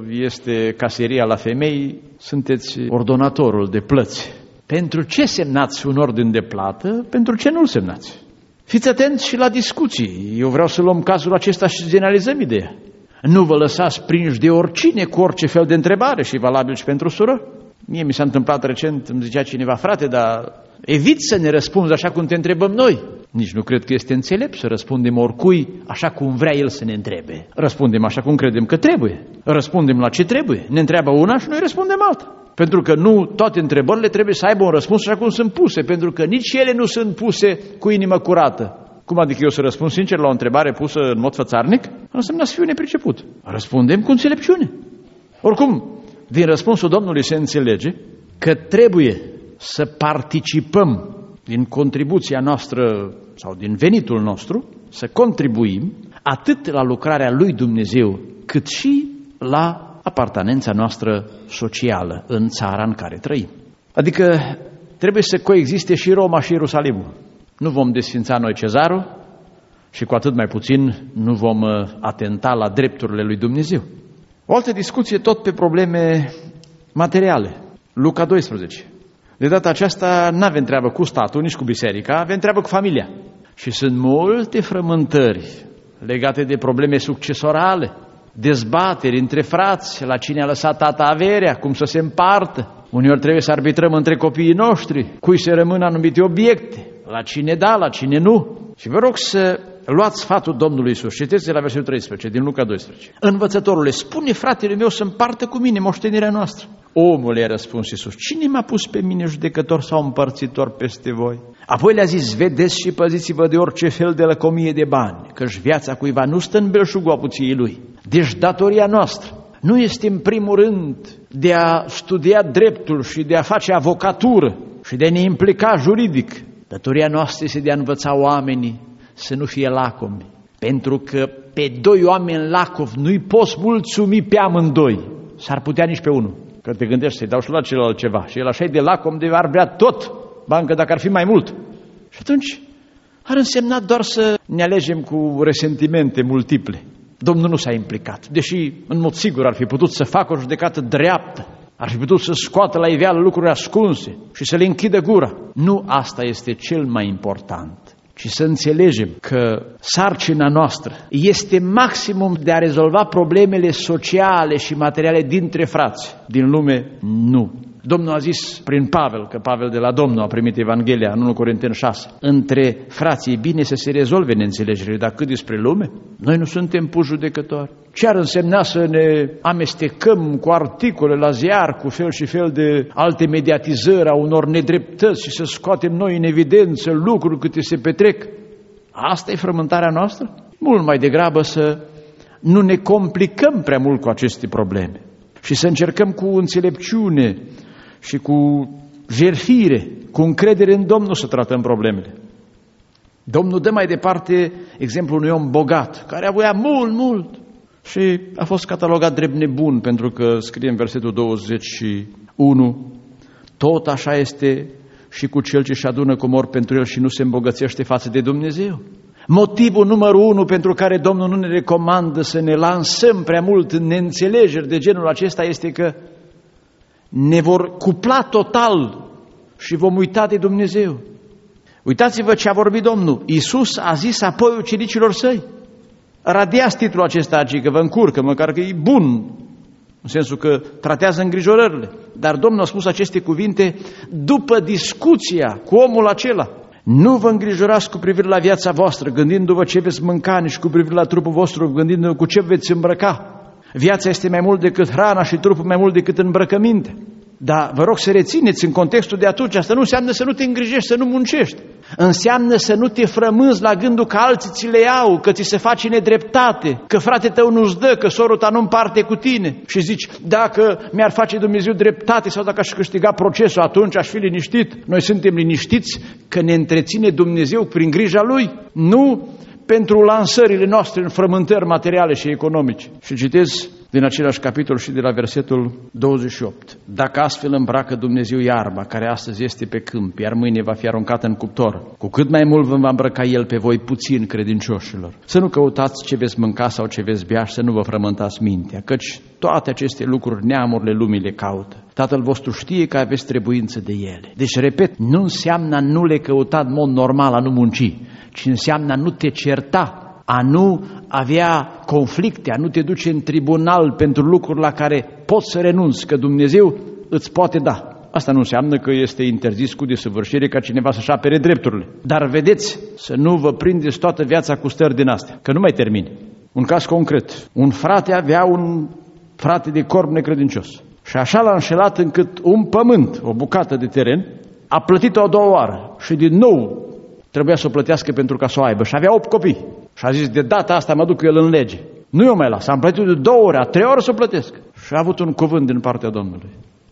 este caseria la femei, sunteți ordonatorul de plăți. Pentru ce semnați un ordin de plată, pentru ce nu-l semnați? Fiți atenți și la discuții. Eu vreau să luăm cazul acesta și să generalizăm ideea. Nu vă lăsați prinși de oricine cu orice fel de întrebare, și valabil și pentru sură. Mie mi s-a întâmplat recent, îmi zicea cineva: frate, dar eviți să ne răspunzi așa cum te întrebăm noi. Nici nu cred că este înțelept să răspundem oricui așa cum vrea el să ne întrebe. Răspundem așa cum credem că trebuie. Răspundem la ce trebuie. Ne întreabă una și noi răspundem alta. Pentru că nu toate întrebările trebuie să aibă un răspuns așa cum sunt puse, pentru că nici ele nu sunt puse cu inimă curată. Cum adică eu să răspund sincer la o întrebare pusă în mod fățarnic? Înseamnă să fiu nepriceput. Răspundem cu înțelepciune. Oricum, din răspunsul Domnului se înțelege că trebuie să participăm din contribuția noastră sau din venitul nostru, să contribuim atât la lucrarea lui Dumnezeu, cât și la apartenența noastră socială în țara în care trăim. Adică trebuie să coexiste și Roma și Ierusalimul. Nu vom desfința noi cezarul și cu atât mai puțin nu vom atenta la drepturile lui Dumnezeu. O altă discuție tot pe probleme materiale. Luca doisprezece. De data aceasta n-avem treabă cu statul, nici cu biserica, avem treabă cu familia. Și sunt multe frământări legate de probleme succesorale, dezbateri între frați, la cine a lăsat tata averea, cum să se împartă. Uneori trebuie să arbitrăm între copiii noștri, cui se rămân anumite obiecte, la cine da, la cine nu. Și vă rog să luați sfatul Domnului Iisus. Citeți de la versetul treisprezece din Luca doisprezece. Învățătorule, spune fratele meu să împartă cu mine moștenirea noastră. Omul, i-a răspuns Iisus: cine m-a pus pe mine judecător sau împărțitor peste voi? Apoi le-a zis: vedeți și păziți-vă de orice fel de lăcomie de bani, căci viața cuiva nu stă în belșugul apuției lui. Deci datoria noastră nu este în primul rând de a studia dreptul și de a face avocatură și de a ne implica juridic. Datoria noastră este de a învăța oamenii să nu fie lacomi, pentru că pe doi oameni lacovi nu-i poți mulțumi pe amândoi. S-ar putea nici pe unul. Că te gândești să-i dau și la celălalt ceva și el așa e de lacom de ar vrea tot, bancă dacă ar fi mai mult. Și atunci ar însemna doar să ne alegem cu resentimente multiple. Domnul nu s-a implicat, deși în mod sigur ar fi putut să facă o judecată dreaptă, ar fi putut să scoată la iveală lucruri ascunse și să le închidă gura. Nu asta este cel mai important, ci să înțelegem că sarcina noastră este maximum de a rezolva problemele sociale și materiale dintre frați. Din lume, nu. Domnul a zis prin Pavel, că Pavel de la Domnul a primit Evanghelia în unu Corinteni șase, între frații e bine să se rezolve neînțelegerile, dar cât despre lume? Noi nu suntem puși judecători. Ce ar însemna să ne amestecăm cu articole la ziar, cu fel și fel de alte mediatizări a unor nedreptăți și să scoatem noi în evidență lucruri câte se petrec? Asta e frământarea noastră? Mult mai degrabă să nu ne complicăm prea mult cu aceste probleme și să încercăm cu înțelepciune și cu jertfire, cu încredere în Domnul să tratăm problemele. Domnul dă mai departe exemplul unui om bogat, care avea mult, mult și a fost catalogat drept nebun, pentru că scrie în versetul douăzeci și unu: tot așa este și cu cel ce își adună comori pentru el și nu se îmbogățește față de Dumnezeu. Motivul numărul unu pentru care Domnul nu ne recomandă să ne lansăm prea mult în neînțelegeri de genul acesta este că ne vor cupla total și vom uita de Dumnezeu. Uitați-vă ce a vorbit Domnul. Iisus a zis apoi ucenicilor săi. Radiați titlul acesta aici, că vă încurcă, măcar că e bun, în sensul că tratează îngrijorările. Dar Domnul a spus aceste cuvinte după discuția cu omul acela. Nu vă îngrijorați cu privire la viața voastră, gândindu-vă ce veți mânca, nici cu privire la trupul vostru, gândindu-vă cu ce veți îmbrăca. Viața este mai mult decât hrana și trupul mai mult decât îmbrăcăminte. Dar vă rog să rețineți în contextul de atunci, asta nu înseamnă să nu te îngrijești, să nu muncești. Înseamnă să nu te frămânzi la gândul că alții ți le iau, că ți se face nedreptate, că frate tău nu-ți dă, că sorul ta nu împarte cu tine. Și zici, dacă mi-ar face Dumnezeu dreptate sau dacă aș câștiga procesul, atunci aș fi liniștit. Noi suntem liniștiți că ne întreține Dumnezeu prin grija Lui, nu pentru lansările noastre în frământări materiale și economice. Și citez din același capitol și de la versetul douăzeci și opt. Dacă astfel îmbracă Dumnezeu iarba, care astăzi este pe câmp, iar mâine va fi aruncată în cuptor, cu cât mai mult vă va îmbrăca El pe voi puțin credincioșilor. Să nu căutați ce veți mânca sau ce veți bea și să nu vă frământați mintea, căci toate aceste lucruri neamurile lumii le caută. Tatăl vostru știe că aveți trebuință de ele. Deci, repet, nu înseamnă a nu le căuta în mod normal, a nu munci, ci înseamnă a nu te certa, a nu avea conflicte, a nu te duce în tribunal pentru lucruri la care poți să renunți, că Dumnezeu îți poate da. Asta nu înseamnă că este interzis cu desăvârșire ca cineva să-și apere drepturile. Dar vedeți, să nu vă prindeți toată viața cu stări din astea, că nu mai termini. Un caz concret. Un frate avea un frate de corp necredincios și așa l-a înșelat încât un pământ, o bucată de teren, a plătit-o a doua oară și din nou trebuia să o plătească pentru ca să o aibă. Și avea opt copii. Și a zis, de data asta mă duc cu el în lege. Nu eu mai las, am plătit de două ori, a trei ori să o plătesc. Și a avut un cuvânt din partea Domnului.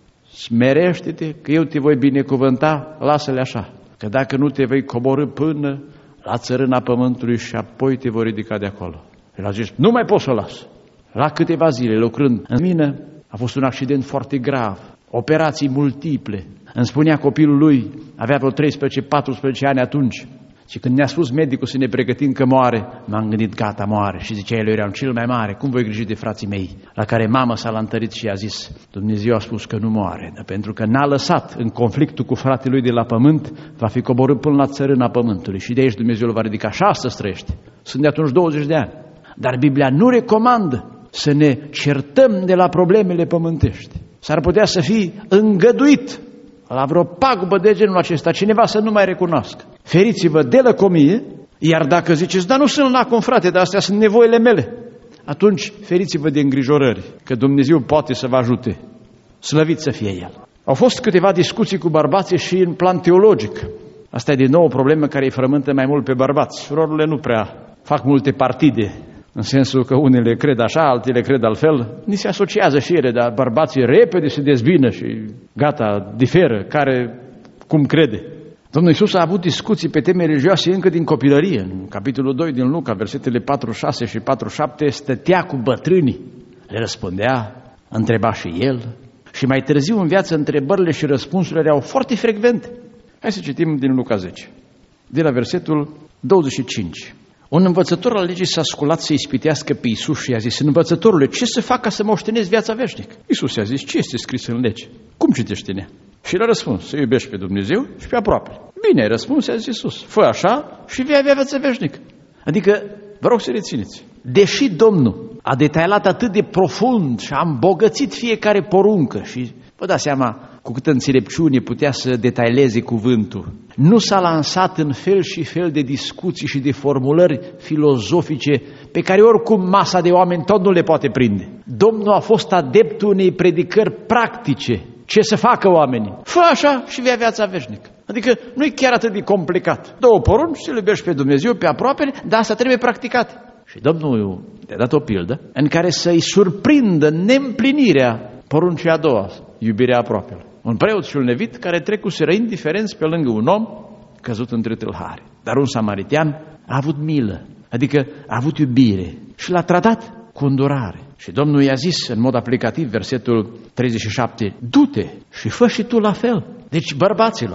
Smerește-te că eu te voi binecuvânta, lasă-le așa. Că dacă nu te vei coborî până la țărâna pământului și apoi te voi ridica de acolo. El a zis, nu mai pot să o las. La câteva zile, lucrând în mină, a fost un accident foarte grav. Operații multiple. Îmi spunea copilul lui, avea vreo treisprezece paisprezece ani atunci, și când ne-a spus medicul să ne pregătim că moare, m-am gândit, gata, moare. Și zicea el, eu eram cel mai mare, cum voi griji de frații mei? La care mama s-a lantărit și a zis, Dumnezeu a spus că nu moare, dar pentru că n-a lăsat în conflictul cu fratele lui de la pământ, va fi coborât până la țărâna pământului și de aici Dumnezeu îl va ridica. Și astăzi trăiește. Sunt de atunci douăzeci de ani. Dar Biblia nu recomandă să ne certăm de la problemele pământești. S-ar putea să fii îngăduit la vreo pagubă de genul acesta, cineva să nu mai recunoască. Feriți-vă de lăcomie, iar dacă ziceți, dar nu sunt lacom, frate, dar astea sunt nevoile mele, atunci feriți-vă de îngrijorări, că Dumnezeu poate să vă ajute. Slăvit să fie El. Au fost câteva discuții cu bărbații și în plan teologic. Asta e din nou o problemă care îi frământă mai mult pe bărbați. Surorile nu prea fac multe partide, în sensul că unele cred așa, altele cred altfel. Ni se asociază și ele, dar bărbații repede se dezbină și gata, diferă, care cum crede. Domnul Iisus a avut discuții pe teme religioase încă din copilărie. În capitolul doi din Luca, versetele patruzeci și șase și patruzeci și șapte, stătea cu bătrânii, le răspundea, întreba și el. Și mai târziu în viață întrebările și răspunsurile erau foarte frecvente. Hai să citim din Luca zece, de la versetul douăzeci și cinci. Un învățător al legii s-a sculat să ispitească pe Iisus și i-a zis, învățătorule, ce să fac ca să moștenesc viața veșnică? Iisus i-a zis, ce este scris în lege? Cum citește în ea? Și el a răspuns, să iubești pe Dumnezeu și pe aproape. Bine, ai răspuns, i-a zis Iisus, fă așa și vei avea viața veșnică. Adică, vă rog să rețineți, deși Domnul a detailat atât de profund și a îmbogățit fiecare poruncă și vă dați seama cu câtă înțelepciune putea să detaileze cuvântul, nu s-a lansat în fel și fel de discuții și de formulări filozofice pe care oricum masa de oameni tot nu le poate prinde. Domnul a fost adeptul unei predicări practice. Ce să facă oamenii? Fă așa și vei avea viața veșnică. Adică nu e chiar atât de complicat. Două porunci, să-L iubești pe Dumnezeu, pe aproapele, dar asta trebuie practicat. Și Domnul te-a dat o pildă în care să-i surprindă neîmplinirea poruncii a doua, iubirea aproapele. Un preot și un levit care trecuseră indiferenți pe lângă un om căzut între tâlhari. Dar un samaritean a avut milă, adică a avut iubire și l-a tratat cu îndurare. Și Domnul i-a zis în mod aplicativ, versetul treizeci și șapte, du-te și fă și tu la fel. Deci, bărbaților,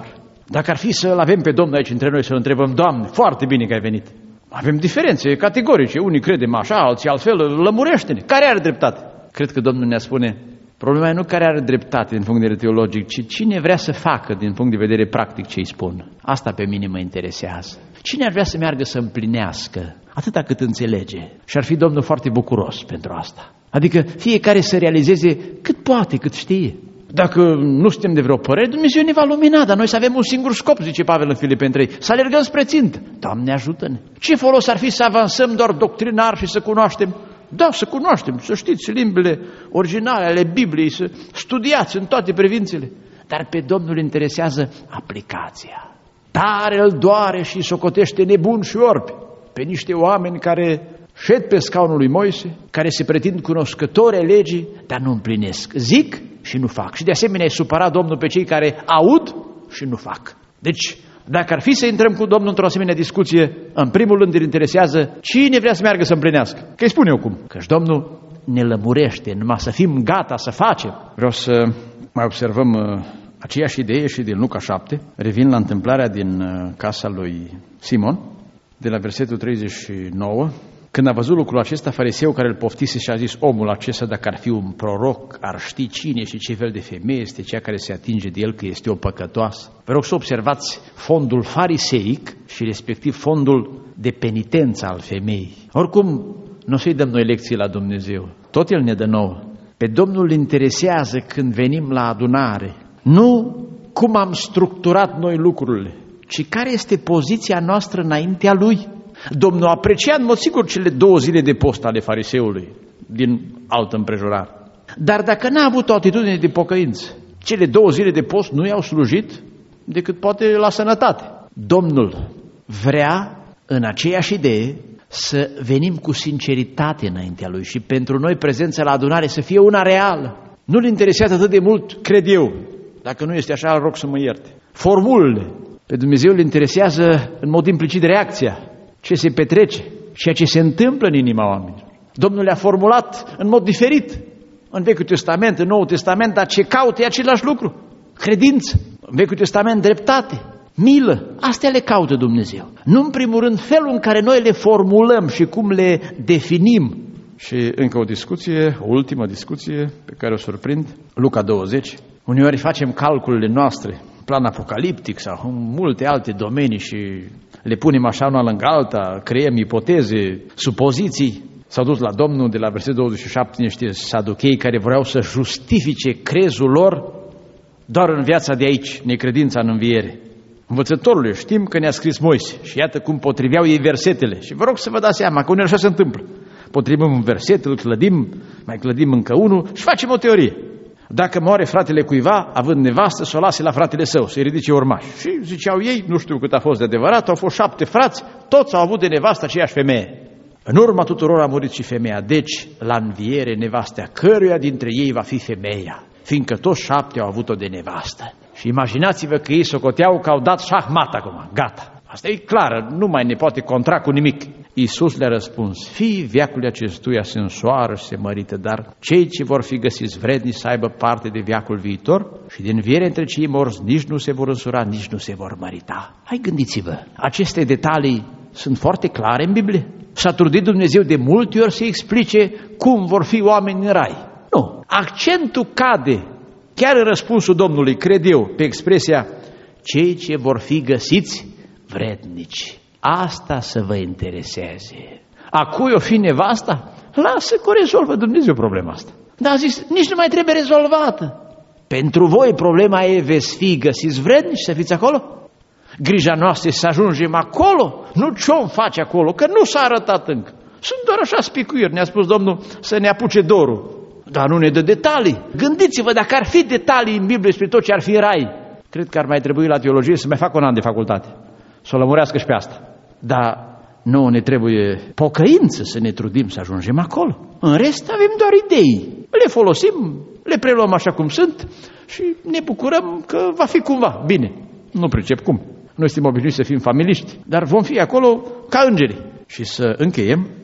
Dacă ar fi să-L avem pe Domnul aici între noi, să-L întrebăm, Doamne, foarte bine că ai venit. Avem diferențe categorice, unii credem așa, alții altfel, lămurește-ne. Care are dreptate? Cred că Domnul ne spune, problema e nu care are dreptate din punct de vedere teologic, ci cine vrea să facă din punct de vedere practic ce îi spun. Asta pe mine mă interesează. Cine ar vrea să meargă să împlinească atâta cât înțelege? Și ar fi Domnul foarte bucuros pentru asta. Adică fiecare să realizeze cât poate, cât știe. Dacă nu suntem de vreo părere, Dumnezeu ne va lumina, dar noi să avem un singur scop, zice Pavel în Filipeni trei, să alergăm spre țintă. Doamne, ajută-ne! Ce folos ar fi să avansăm doar doctrinar și să cunoaștem? Da, să cunoaștem, să știți limbile originale ale Bibliei, să studiați în toate privințele. Dar pe Domnul interesează aplicația. Tare îl doare și socotește nebun și orbi pe niște oameni care șed pe scaunul lui Moise, care se pretind cunoscători ai legii, dar nu împlinesc. Zic și nu fac. Și de asemenea e supărat Domnul pe cei care aud și nu fac. Deci, dacă ar fi să intrăm cu Domnul într-o asemenea discuție, în primul rând îl interesează cine vrea să meargă să împlinească. Că îi spun eu cum. Căci Domnul ne lămurește, numai să fim gata să facem. Vreau să mai observăm uh, aceeași idee și din Luca șapte. Revin la întâmplarea din uh, casa lui Simon, de la versetul treizeci și nouă. Când a văzut lucrul acesta, fariseu care îl poftise și a zis, omul acesta, dacă ar fi un proroc, ar ști cine și ce fel de femeie este cea care se atinge de el, că este o păcătoasă. Vă rog să observați fondul fariseic și respectiv fondul de penitență al femeii. Oricum, nu o să-i dăm noi lecții la Dumnezeu, tot El ne dă nouă. Pe Domnul îl interesează când venim la adunare, nu cum am structurat noi lucrurile, ci care este poziția noastră înaintea Lui. Domnul aprecia în mod sigur cele două zile de post ale fariseului din altă împrejurare. Dar dacă n-a avut o atitudine de pocăință, cele două zile de post nu i-au slujit decât poate la sănătate. Domnul vrea în aceeași idee să venim cu sinceritate înaintea Lui și pentru noi prezența la adunare să fie una reală. Nu-L interesează atât de mult, cred eu, dacă nu este așa, îl rog să mă ierte, formulele. Pe Dumnezeu îl interesează în mod implicit reacția, ce se petrece, ceea ce se întâmplă în inima oamenilor. Domnul le-a formulat în mod diferit în Vechiul Testament, în Noul Testament, dar ce caută e același lucru. Credință, în Vechiul Testament dreptate, milă, astea le caută Dumnezeu. Nu în primul rând felul în care noi le formulăm și cum le definim. Și încă o discuție, o ultimă discuție pe care o surprind, Luca douăzeci. Uneori facem calculele noastre, plan apocaliptic sau în multe alte domenii și le punem așa una lângă alta, creăm ipoteze, supoziții. S-au dus la Domnul de la versetul douăzeci și șapte niște saduchei care vreau să justifice crezul lor doar în viața de aici, necredința în înviere. Învățătorule, știm că ne-a scris Moise și iată cum potriveau ei versetele. Și vă rog să vă dați seama că uneori așa se întâmplă. Potrivim un verset, îl clădim, mai clădim încă unul și facem o teorie. Dacă moare fratele cuiva, având nevastă, să o lase la fratele său, să-i ridice urmași. Și ziceau ei, nu știu cât a fost de adevărat, au fost șapte frați, toți au avut de nevastă aceeași femeie. În urma tuturor a murit și femeia, deci la înviere nevastea căruia dintre ei va fi femeia, fiindcă toți șapte au avut-o de nevastă. Și imaginați-vă că ei socoteau că au dat șahmat acum, gata. Asta e clară, nu mai ne poate contra cu nimic. Iisus le-a răspuns, fii veacului acestuia se însoară și se mărită, dar cei ce vor fi găsiți vrednici să aibă parte de veacul viitor și din înviere între cei morți nici nu se vor însura, nici nu se vor mărita. Hai, gândiți-vă, aceste detalii sunt foarte clare în Biblie. S-a trudit Dumnezeu de multe ori să explice cum vor fi oameni în rai. Nu, accentul cade chiar în răspunsul Domnului, cred eu, pe expresia cei ce vor fi găsiți vrednici. Asta să vă intereseze. A cui o fi nevasta? Lasă că o rezolvă Dumnezeu problema asta. Dar a zis, nici nu mai trebuie rezolvată. Pentru voi problema e, veți fi găsiți vrednici să fiți acolo? Grija noastră să ajungem acolo, nu ce-om face acolo, că nu s-a arătat încă. Sunt doar așa spicuiri, ne-a spus Domnul să ne apuce dorul, dar nu ne dă detalii. Gândiți-vă, dacă ar fi detalii în Biblie despre tot ce ar fi rai, cred că ar mai trebui la teologie să mai facă un an de facultate, să o lămurească și pe asta. Dar nouă ne trebuie pocăință să ne trudim să ajungem acolo. În rest avem doar idei, le folosim, le preluăm așa cum sunt și ne bucurăm că va fi cumva bine. Nu pricep cum. Noi suntem obișnuiți să fim familiști, dar vom fi acolo ca îngerii. Și să încheiem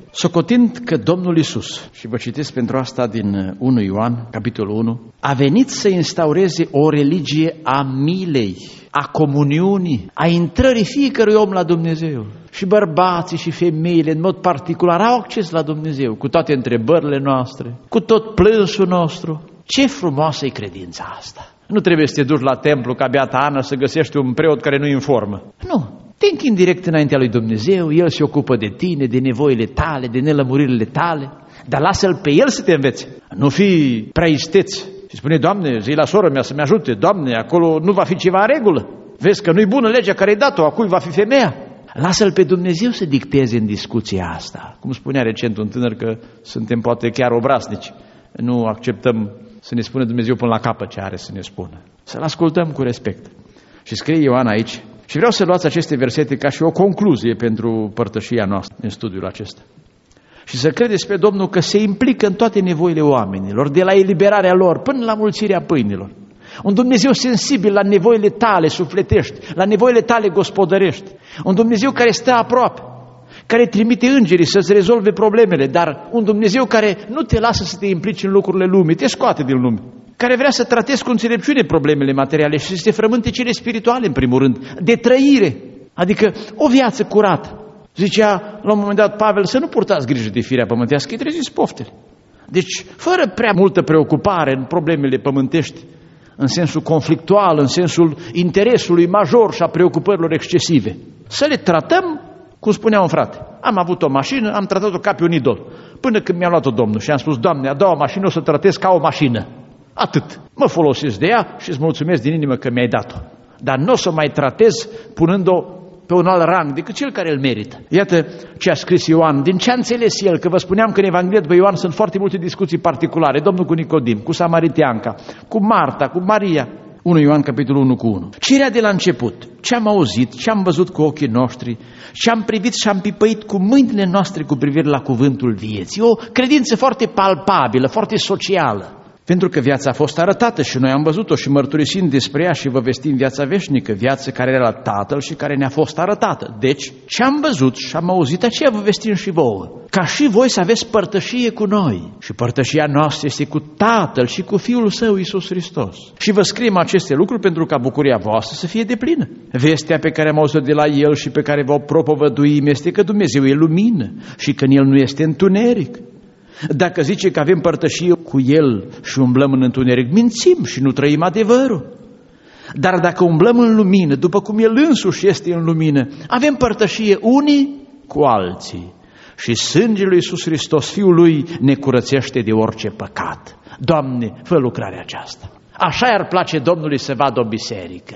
Socotind că Domnul Iisus, și vă citesc pentru asta din unu Ioan, capitolul unu, a venit să instaureze o religie a milei, a comuniunii, a intrării fiecărui om la Dumnezeu. Și bărbații și femeile, în mod particular, au acces la Dumnezeu, cu toate întrebările noastre, cu tot plânsul nostru. Ce frumoasă e credința asta! Nu trebuie să te duci la templu ca beata Ana să găsești un preot care nu-i în formă. Nu! Te închini direct înaintea lui Dumnezeu, El se ocupă de tine, de nevoile tale, de nelămuririle tale, dar lasă-L pe El să te învețe. Nu fi prea isteț și spune, Doamne, zi la sora mea să-mi ajute, Doamne, acolo nu va fi ceva în regulă. Vezi că nu-i bună legea care-i dat-o, a cui va fi femeia. Lasă-L pe Dumnezeu să dicteze în discuția asta. Cum spunea recent un tânăr că suntem poate chiar obraznici, nu acceptăm să ne spună Dumnezeu până la capăt ce are să ne spună. Să-L ascultăm cu respect. Și scrie Ioan aici, și vreau să luați aceste versete ca și o concluzie pentru părtășia noastră în studiul acesta. Și să credeți pe Domnul că se implică în toate nevoile oamenilor, de la eliberarea lor până la mulțirea pâinilor. Un Dumnezeu sensibil la nevoile tale sufletești, la nevoile tale gospodărești. Un Dumnezeu care stă aproape, care trimite îngerii să-ți rezolve problemele, dar un Dumnezeu care nu te lasă să te implici în lucrurile lumii, te scoate din lume, care vrea să tratezi cu înțelepciune problemele materiale și să te frământe cele spirituale, în primul rând, de trăire, adică o viață curată. Zicea la un moment dat Pavel să nu purtați grijă de firea pământească, îi treziți poftele. Deci, fără prea multă preocupare în problemele pământești, în sensul conflictual, în sensul interesului major și a preocupărilor excesive. Să le tratăm, cum spunea un frate. Am avut o mașină, am tratat-o ca pe un idol. Până când mi-a luat-o Domnul și am spus, Doamne, a doua mașină o să tratez ca o mașină. Atât. Mă folosesc de ea și îți mulțumesc din inimă că mi-ai dat-o. Dar nu o să mai tratez punând-o pe un alt rang decât cel care îl merită. Iată ce a scris Ioan, din ce a înțeles el, că vă spuneam că în Evanghelia după Ioan sunt foarte multe discuții particulare, Domnul cu Nicodim, cu Samariteanca, cu Marta, cu Maria. unu Ioan, capitolul unu cu unu. Ce era de la început? Ce am auzit, ce am văzut cu ochii noștri, ce am privit și am pipăit cu mâinile noastre cu privire la cuvântul vieții. O credință foarte palpabilă, foarte socială. Pentru că viața a fost arătată și noi am văzut-o și mărturisim despre ea și vă vestim viața veșnică, viața care era la Tatăl și care ne-a fost arătată. Deci, ce am văzut și am auzit, aceea vă vestim și vouă. Ca și voi să aveți părtășie cu noi. Și părtășia noastră este cu Tatăl și cu Fiul Său, Iisus Hristos. Și vă scriem aceste lucruri pentru ca bucuria voastră să fie deplină. Vestea pe care am auzit de la El și pe care vă propovăduim este că Dumnezeu e lumină și că în El nu este întuneric. Dacă zice că avem părtășie cu El și umblăm în întuneric, mințim și nu trăim adevărul. Dar dacă umblăm în lumină, după cum El însuși este în lumină, avem părtășie unii cu alții. Și sângele lui Iisus Hristos, Fiul Lui, ne curățește de orice păcat. Doamne, fă lucrarea aceasta. Așa ar place Domnului să vadă o biserică.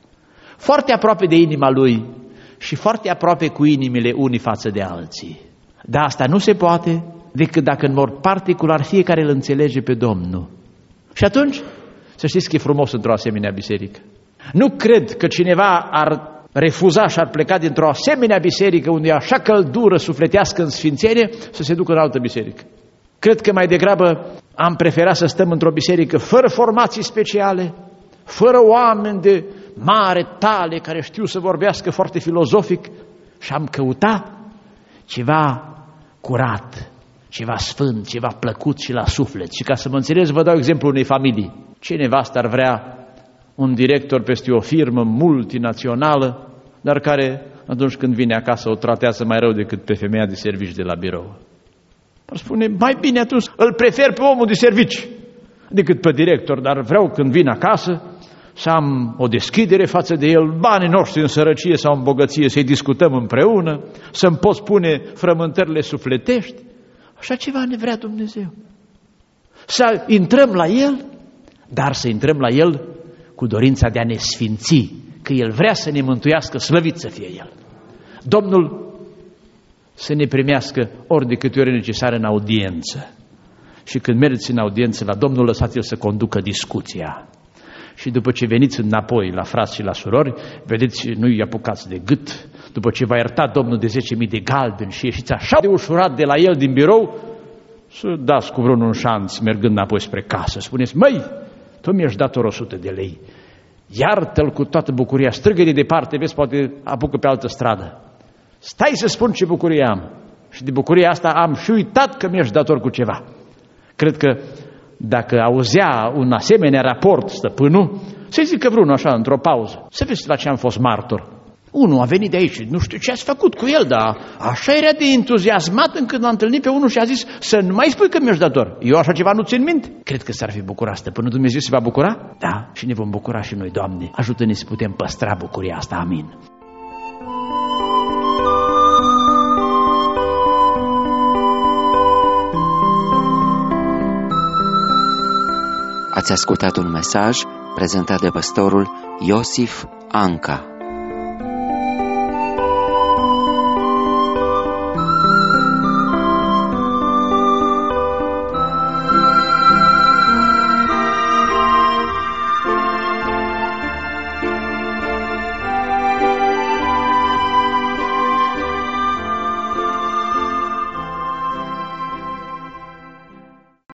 Foarte aproape de inima Lui și foarte aproape cu inimile unii față de alții. Dar asta nu se poate decât dacă în mod particular fiecare îl înțelege pe Domnul. Și atunci, să știți că e frumos într-o asemenea biserică. Nu cred că cineva ar refuza și ar pleca dintr-o asemenea biserică unde e așa căldură sufletească în sfințenie să se ducă în altă biserică. Cred că mai degrabă am preferat să stăm într-o biserică fără formații speciale, fără oameni de mare tale care știu să vorbească foarte filozofic și am căutat ceva curat, ceva sfânt, ceva plăcut și la suflet. Și ca să mă înțeles, vă dau exemplu unei familii. Ce nevastă ar vrea un director peste o firmă multinațională, dar care, atunci când vine acasă, o tratează mai rău decât pe femeia de servici de la birou? Ar spune, mai bine atunci îl prefer pe omul de servici decât pe director, dar vreau când vin acasă să am o deschidere față de el, banii noștri în sărăcie sau în bogăție, să-i discutăm împreună, să-mi pot spune frământările sufletești. Așa ceva ne vrea Dumnezeu. Să intrăm la El, dar să intrăm la El cu dorința de a ne sfinți, că El vrea să ne mântuiască, slăvit să fie El. Domnul să ne primească ori de câte ori e necesar în audiență. Și când mergeți în audiență la Domnul, lăsați-El să conducă discuția. Și după ce veniți înapoi la frați și la surori, vedeți, nu-i apucați de gât. După ce v-a iertat Domnul de zece mii de galbeni și ieșiți așa de ușurat de la El din birou, să dați cu vreunul un șanț mergând înapoi spre casă. Spuneți, măi, tu mi-ești dator o sută de lei. Iartă-l cu toată bucuria, strigă-i de departe, vezi, poate apucă pe altă stradă. Stai să spun ce bucurie am. Și de bucuria asta am și uitat că mi-ești dator cu ceva. Cred că dacă auzea un asemenea raport stăpânul, să-i zică vreunul așa, într-o pauză, să vezi la ce am fost martor. Unul a venit de aici, nu știu ce ați făcut cu el, dar așa era de entuziasmat încât l-a întâlnit pe unul și a zis să nu mai spui că mi-ești dator. Eu așa ceva nu țin minte. Cred că s-ar fi bucurat stăpânul. Dumnezeu se va bucura? Da, și ne vom bucura și noi, Doamne. Ajută-ne să putem păstra bucuria asta. Amin. Ați ascultat un mesaj prezentat de pastorul Iosif Anca.